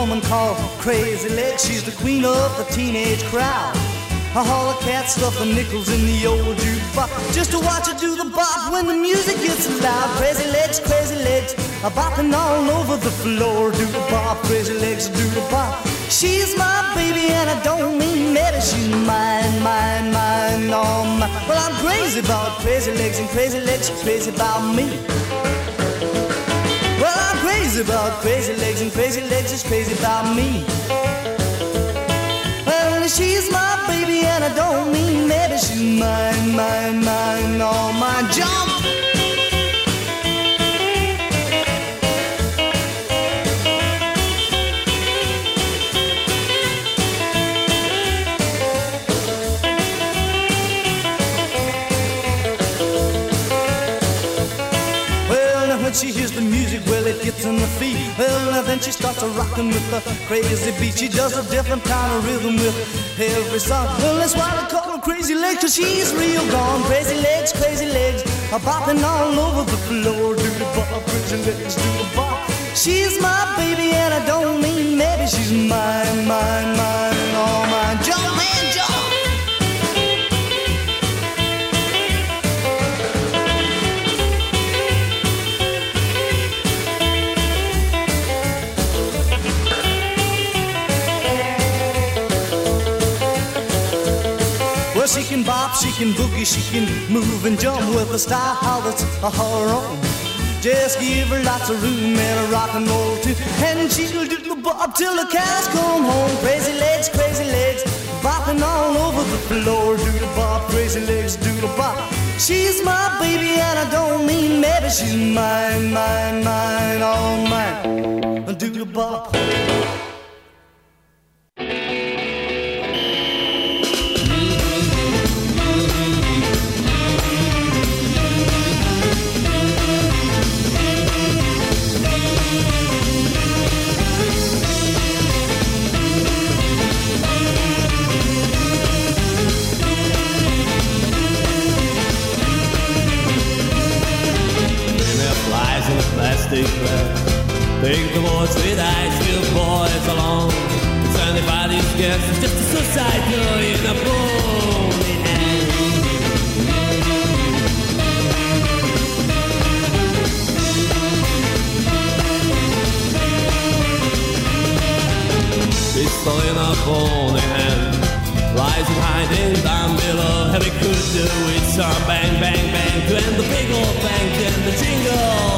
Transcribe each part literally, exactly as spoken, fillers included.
woman called Crazy Legs. She's the queen of the teenage crowd. A holler cat stuff the nickels in the old jukebox just to watch her do the bop when the music gets loud. Crazy Legs, Crazy Legs, a bopping all over the floor. Do the bop, Crazy Legs, do the bop. She's my baby and I don't mean maybe. She's mine, mine, mine, all mine. Well, I'm crazy about Crazy Legs and Crazy Legs, she's crazy about me. Well, I'm crazy about Crazy Legs and Crazy Legs, she's crazy about me. Well, she's my baby and I don't mean maybe. She's mine, mine, mine, all mine. Jump! She hears the music, well, it gets in the feet. Well, then she starts a rockin' with the crazy beat. She does a different kind of rhythm with every song. Well, that's why they call her Crazy Legs, 'cause she's real gone. Crazy Legs, Crazy Legs, a bopping all over the floor. Do the bop, Crazy Legs, do the bop. She's my baby and I don't mean maybe. She's mine, mine, mine, all mine. Jump, man, jump! Well, she can bop, she can boogie, she can move and jump with a style that's her own. Just give her lots of room and a rock and roll too, and she'll do the bop till the cows come home. Crazy Legs, Crazy Legs, bopping all over the floor. Do the bop, Crazy Legs, do the bop. She's my baby and I don't mean maybe. She's mine, mine, mine, all mine. Do the bop. Plastic bag. Take the boys with ice, give boys along. It's anybody's guess, it's just a suicide girl in a bony hand. Pistol in a bony hand, rising hiding down below. Heavy could do it, some bang, bang, bang, to end the big old bang, to end the jingle.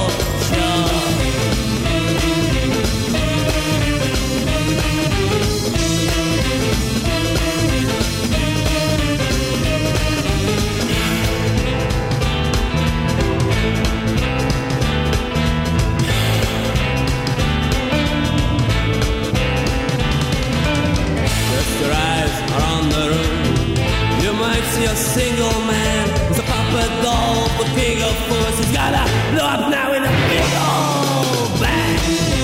See a single man with a puppet doll, the king of force. He's gotta blow up now in a big old bang.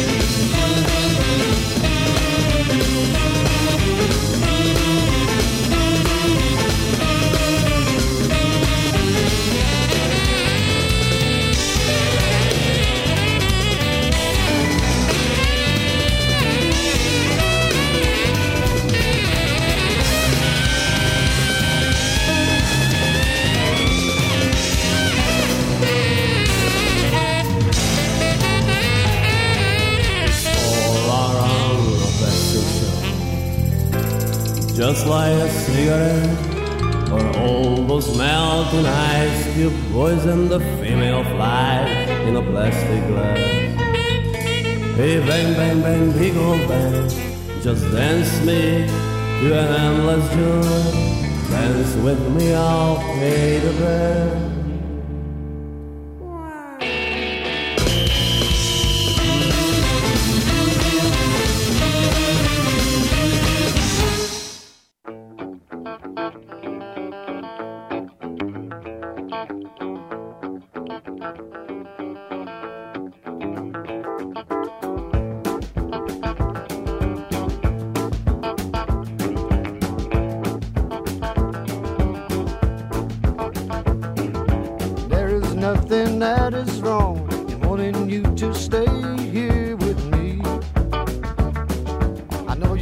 Just like a cigarette, or all those melting ice cube poison the female fly in a plastic glass. Hey, bang, bang, bang, big old bang, just dance me to an endless joy. Dance with me, I'll pay the rent.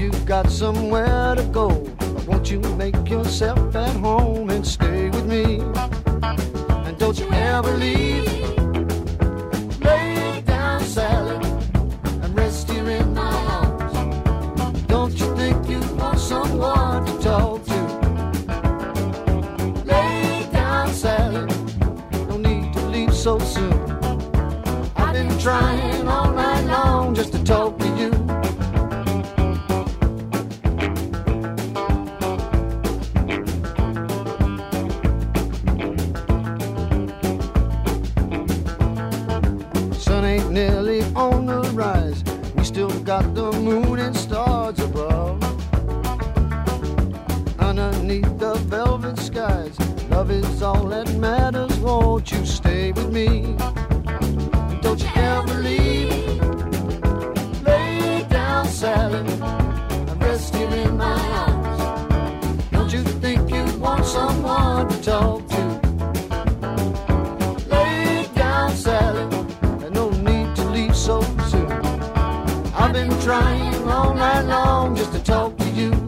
you've got somewhere to go, won't you make yourself at home and stay with me? And don't you ever leave. Lay down, Sally, and rest here in my arms. Don't you think you want someone to talk to? Lay down, Sally, no need to leave so soon. I've been trying all night long just to talk to you. Sun ain't nearly on the rise, we still got the moon and stars above. Underneath the velvet skies, love is all that matters. Won't you stay with me? Don't you ever leave. Lay down, Sally, and rest here in my arms. Don't you think you want someone to talk to? Lay down, Sally, and no need to leave so soon. I've been trying all night long just to talk to you.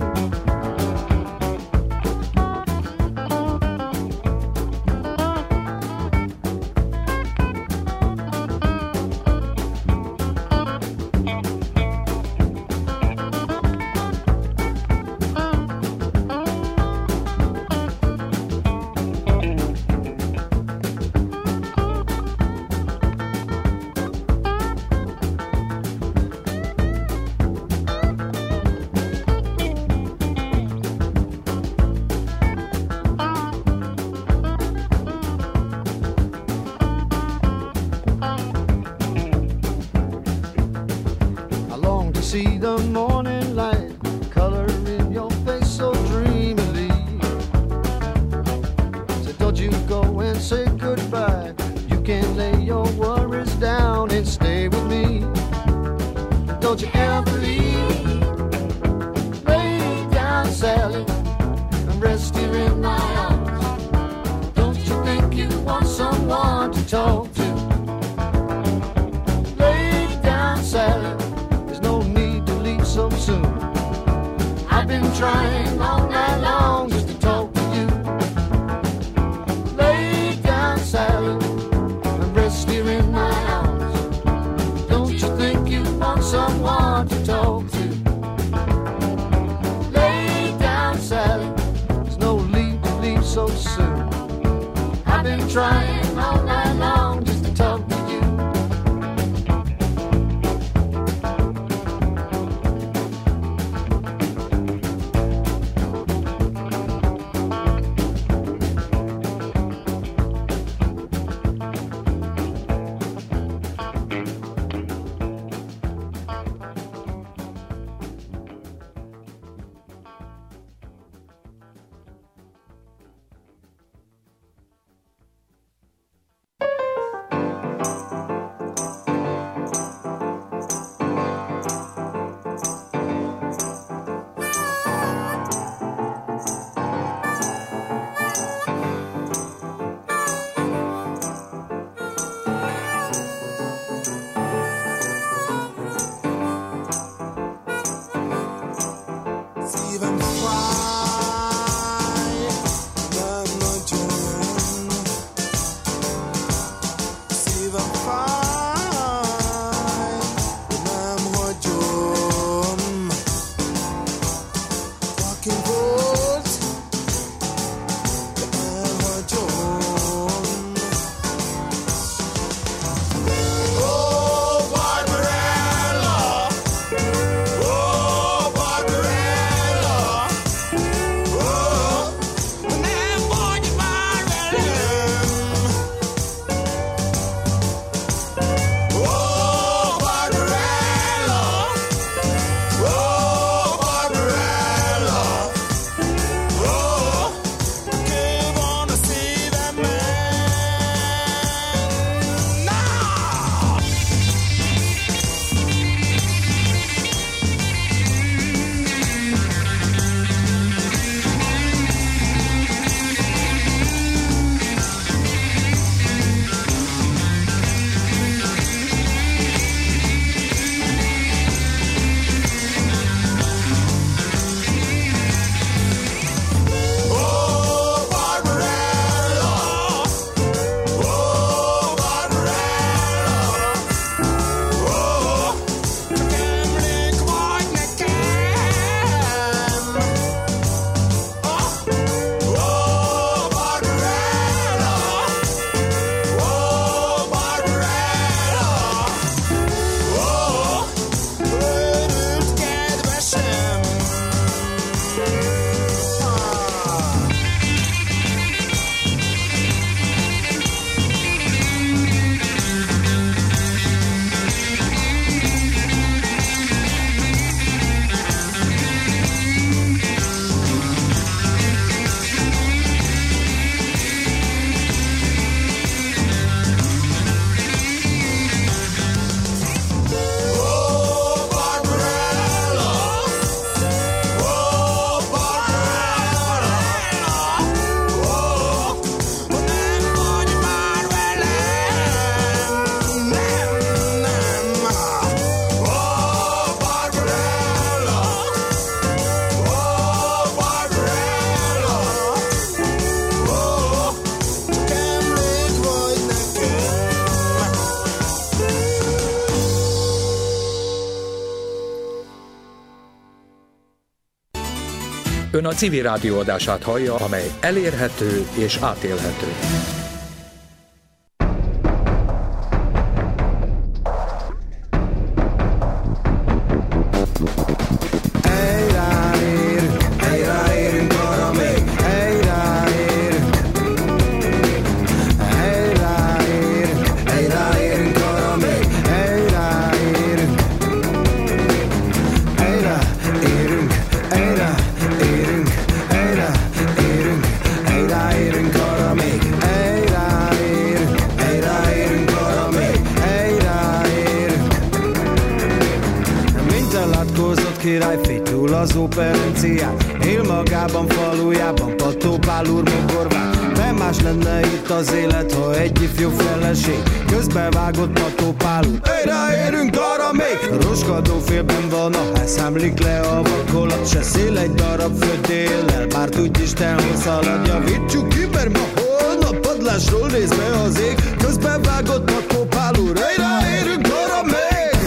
See the morning light, color in your face so dreamily. So don't you go and say goodbye. You can lay your worries down and stay with me. Don't you ever leave. Lay down, Sally, and rest here in my arms. Don't you think you want someone to talk to? Lay down, Sally, so soon. I've been trying all night long just to talk to you. Lay down, Sally, and rest here in my arms. Don't you think you want someone to talk to? Lay down, Sally, there's no need to leave so soon. I've been trying all night long just to talk to you. Ön a Civil Rádió adását hallja, amely elérhető és átélhető. Királyfi túl az operencián, él magában, falujában, Pattó Pál úr mogorván. Nem más lenne itt az élet, ha egy ifjú feleség közbevágott Pattó Pál úr. Egyre érünk arra még! Roskadó félben van a ház, számlik le a vakolat, se szél egy darab földéllel, bár tudj Isten, hogy szalad. Javítsuk ki, mert ma holnap padlásról néz be az ég, közbevágott Pattó Pál úr. Egyre érünk arra még!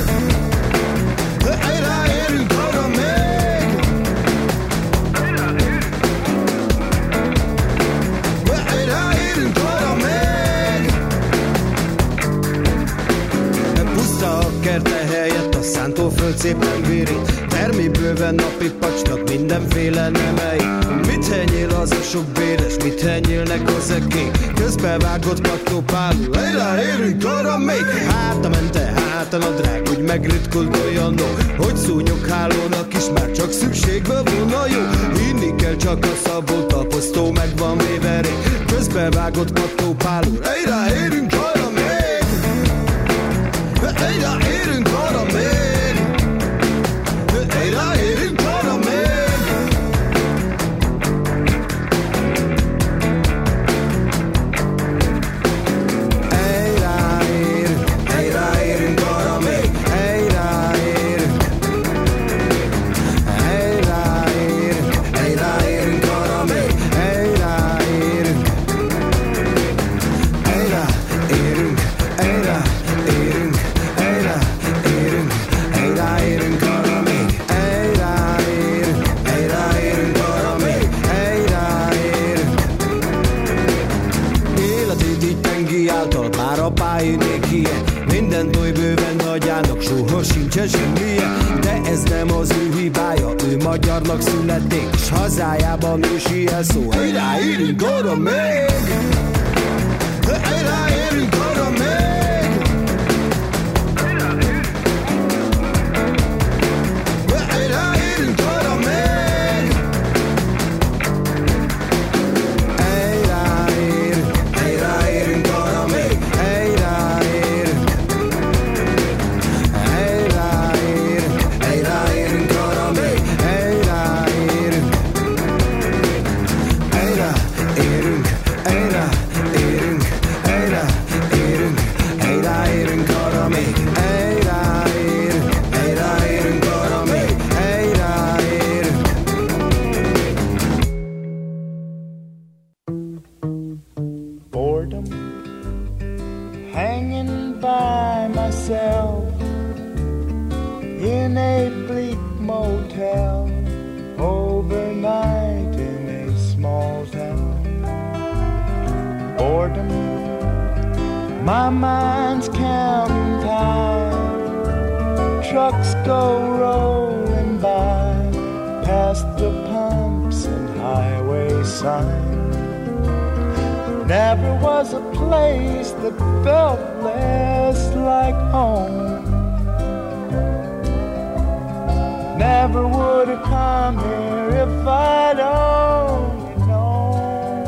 Kerte helyett a szántóföld szépen vérít, termi bőven napi pacsnak mindenféle nemei. Mit henyél az a sok béres, mit henyélnek az ekék, közbevágott Pattó Pál úr. Egyre érünk arra még! Háta mente, hátan a drág, úgy megritkult olyanok, hogy szúnyoghálónak is már csak szükségbe volna jó. Hinni kell csak a szabót, a posztó meg van véve rég, közbevágott Pattó Pál úr. Egyre érünk arra még! Egyre érünk arra még! Egyre érünk arra még! Egyre érünk, egyre érünk arra még! Egyre érünk, egyre érünk, egyre érünk arra még! Egyre érünk, egyre érünk, egyre érünk. Már a pályénék ilyen, mindent oly bőven hagyának, soha sincsen semmilyen. De ez nem az ő hibája, ő magyarnak születték, s hazájában ősi elszó. Egyre érünk arra még! Egyre érünk arra még! Egyre érünk arra még! Egyre érünk, egyre érünk arra még! In a bleak motel, overnight in a small town. Boredom, my mind's counting time. Trucks go rolling by, past the pumps and highway signs. Never was a place that felt less like home. Never would have come here if I'd only known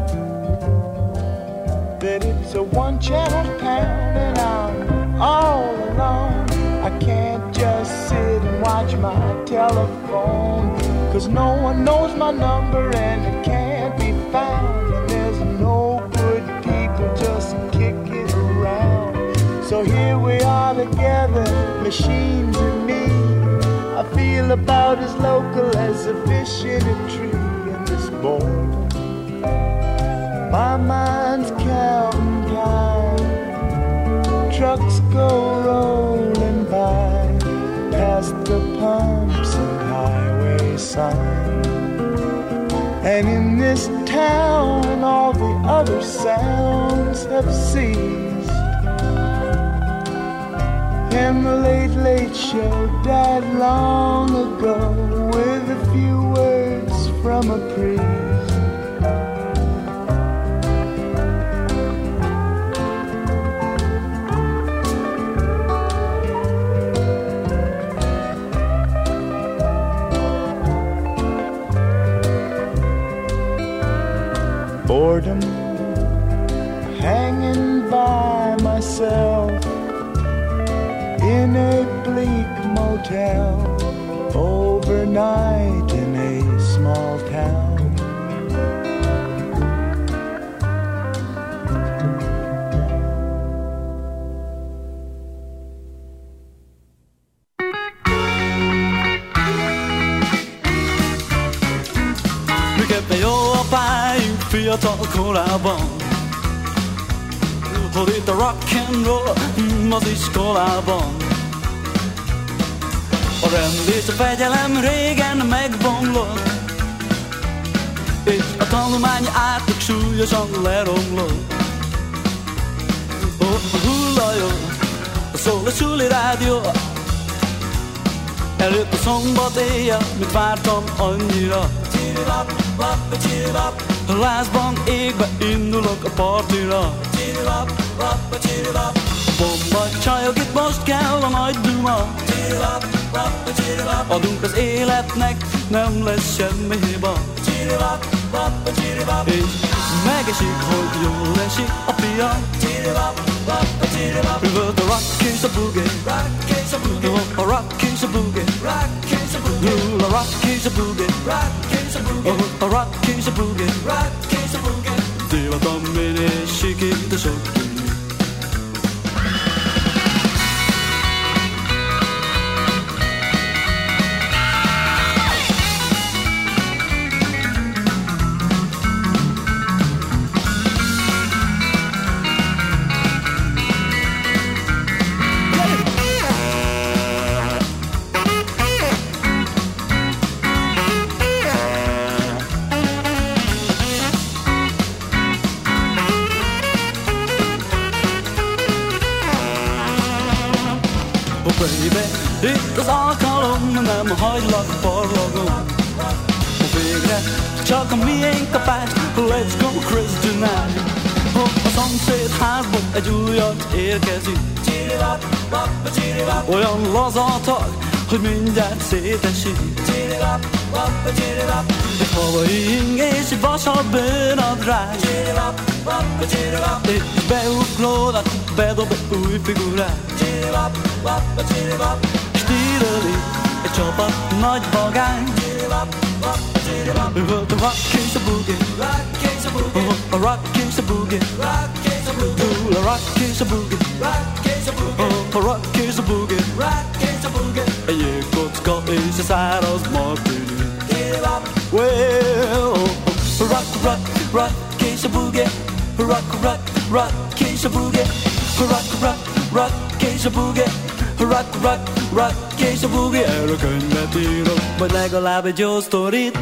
that it's a one-channel town and I'm all alone. I can't just sit and watch my telephone, 'cause no one knows my number and it can't be found. And there's no good people just kicking around. So here we are together, machines and me. I feel about as local as a fish in a tree in this boredom. My mind's counting time. Trucks go rolling by, past the pumps and highway signs. And in this town all the other sounds have ceased. And the late, late show died long ago with a few words from a priest. Boredom, hanging by myself in a bleak motel, overnight in a small town. Miközben jó a pályunk fiatal korában, hogy itt a rock and roll az iskolában. A rend és a fegyelem régen megbomlott, és a tanulmány átlag súlyosan leromlott. Ott a hullajó, szól a suli rádió, előtt a szombat éjjel, mit vártam annyira. A lázban égbe indulok a partira. Bomba csajok, itt most kell a nagy duma. Adunk az életnek, nem lesz semmi hiba. És megesik, hogy jól esik a pia. Rüvölt a rock és a boogie, a rock és a boogie, rül a rock és a boogie, a rock és a boogie, divatom minél sikít a sok. Itt az alkalom, nem hagylak parlagon. Végre csak a miénk kapás, let's go crazy tonight. A szomszéd házból egy újat érkezik, olyan lazatag, hogy mindjárt szétesik. Egy havai ing és egy vasal bőnadrág, és beuglódnak, bedob egy új figurát. Stíleli egy csapat nagy vagány, üvölt a rock és a boogie, a rock és a boogie, a rock és a boogie, a rock és a boogie, egy jégkocka és a száraz martini. Well, rock, rock, rock és a boogie, rock, rock, rock és a boogie, rock, rock, rock és a boogie, rock, rock, rock és a boogie. Erről könyvet írok, vagy legalább egy jó sztorit.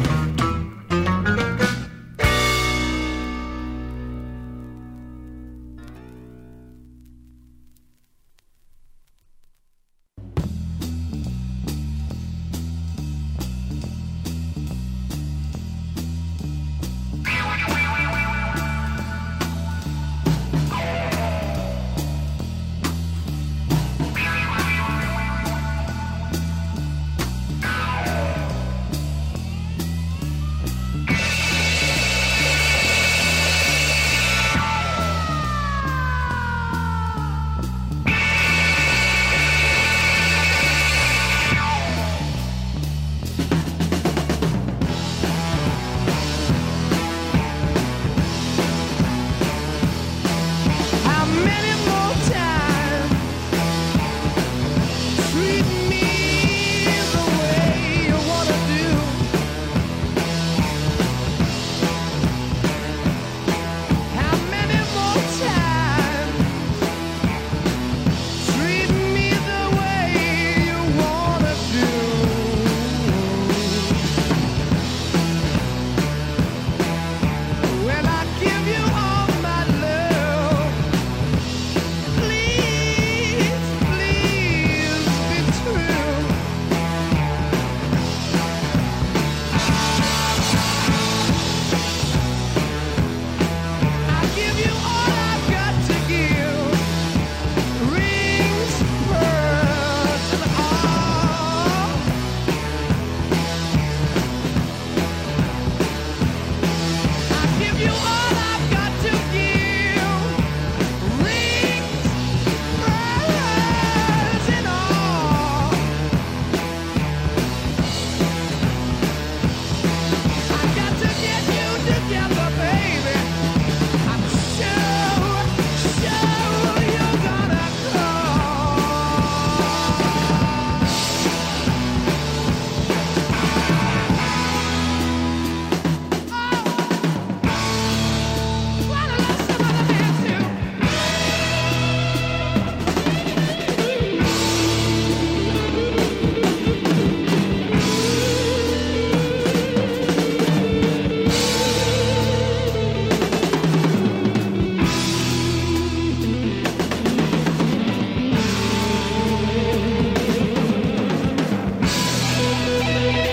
Thank you.